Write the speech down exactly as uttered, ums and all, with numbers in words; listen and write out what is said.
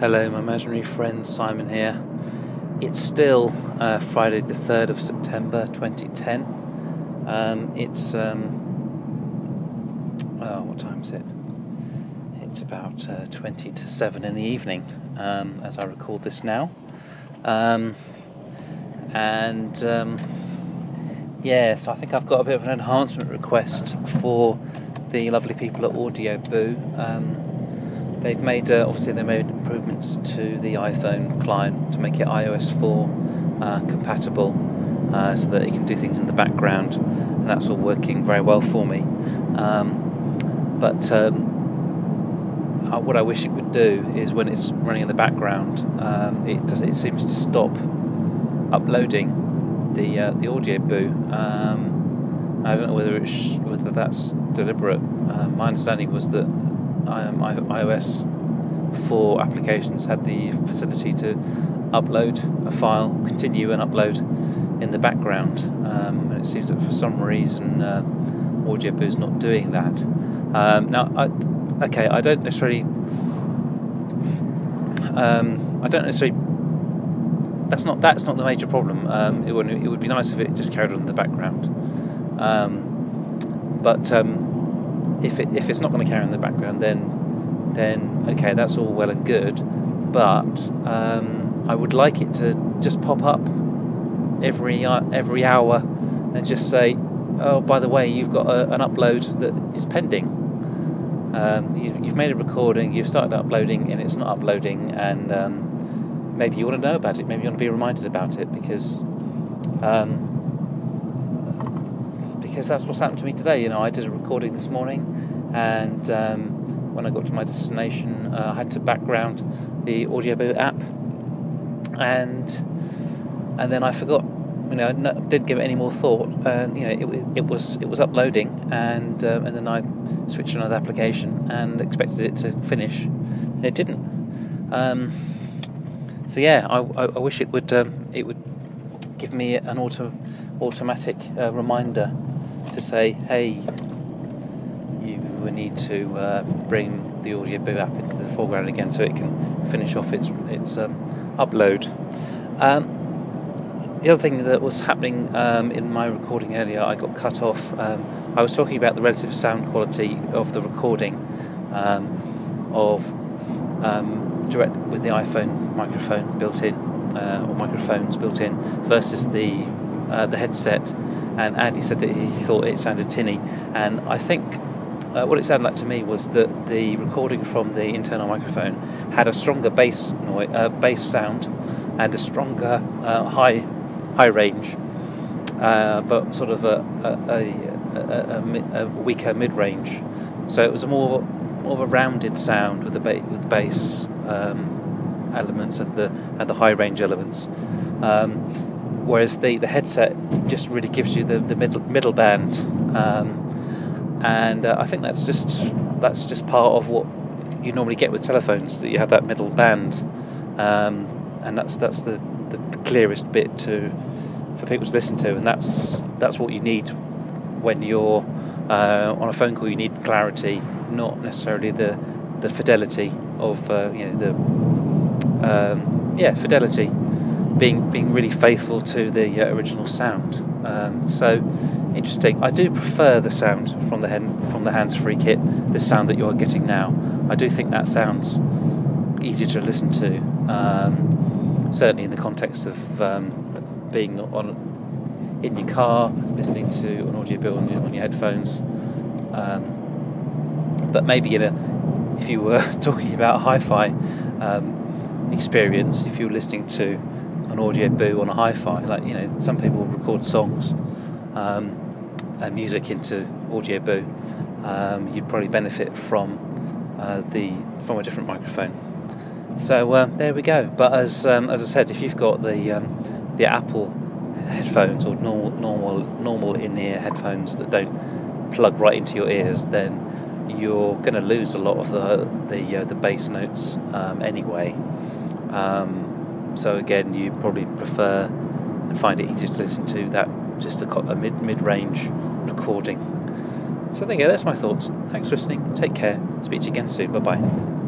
Hello, my imaginary friend Simon here. It's still uh, Friday the third of September twenty ten. Um, it's, um, oh, what time is it? It's about uh, twenty to seven in the evening um, as I record this now. Um, and um, yeah, so I think I've got a bit of an enhancement request for the lovely people at Audioboo. Um, They've made, uh, obviously they made improvements to the iPhone client to make it i O S four uh, compatible uh, so that it can do things in the background, and that's all working very well for me. Um, but um, uh, what I wish it would do is when it's running in the background, um, it does, it seems to stop uploading the uh, the Audioboo. Um, I don't know whether it's whether that's deliberate. Uh, my understanding was that Um, iOS four applications had the facility to upload a file, continue and upload in the background, um, and it seems that for some reason uh, Audioboo is not doing that. Um, now, I, okay, I don't necessarily, um, I don't necessarily. That's not that's not the major problem. Um, it would it would be nice if it just carried on in the background, um, but. Um, If it if it's not going to carry on in the background, then then okay, that's all well and good. But um, I would like it to just pop up every uh, every hour and just say, "Oh, by the way, you've got a, an upload that is pending. Um, you've, you've made a recording, you've started uploading, and it's not uploading. And um, maybe you want to know about it. Maybe you want to be reminded about it because." Um, Because that's what's happened to me today. You know, I did a recording this morning, and um, when I got to my destination, uh, I had to background the Audioboo app, and and then I forgot. You know, no, didn't give it any more thought. And you know, it, it was it was uploading, and um, and then I switched to another application and expected it to finish, and it didn't. Um, so yeah, I, I, I wish it would um, it would give me an auto automatic uh, reminder to say, hey, you need to uh, bring the Audioboo app into the foreground again so it can finish off its its um, upload. Um, the other thing that was happening um, in my recording earlier, I got cut off. Um, I was talking about the relative sound quality of the recording um, of um, direct with the iPhone microphone built in, uh, or microphones built in, versus the uh, the headset. And Andy said that he thought it sounded tinny, and I think uh, what it sounded like to me was that the recording from the internal microphone had a stronger bass noise, uh, bass sound, and a stronger uh, high high range, uh, but sort of a a, a, a, a weaker mid range. So it was a more more of a rounded sound with the ba- with the bass um, elements and the and the high range elements. Um, Whereas the, the headset just really gives you the, the middle middle band, um, and uh, I think that's just that's just part of what you normally get with telephones, that you have that middle band, um, and that's that's the, the clearest bit to for people to listen to, and that's that's what you need when you're uh, on a phone call. You need clarity, not necessarily the the fidelity of uh, you know the um, yeah fidelity. Being being really faithful to the uh, original sound, um, so interesting. I do prefer the sound from the hen- from the hands-free kit. This sound that you're getting now, I do think that sounds easier to listen to. Um, certainly in the context of um, being on in your car, listening to an Audioboo on your, on your headphones. Um, but maybe in a if you were talking about a hi-fi um, experience, if you were listening to an Audioboo on a hi-fi, like you know, some people record songs um, and music into Audioboo. Um, you'd probably benefit from uh, the from a different microphone. So uh, there we go. But as um, as I said, if you've got the um, the Apple headphones or normal normal normal in-ear headphones that don't plug right into your ears, then you're going to lose a lot of the the uh, the bass notes um, anyway. Um, So again, you probably prefer and find it easier to listen to that just a, a mid mid range recording. So there you go. That's my thoughts. Thanks for listening. Take care. Speak to you again soon. Bye bye.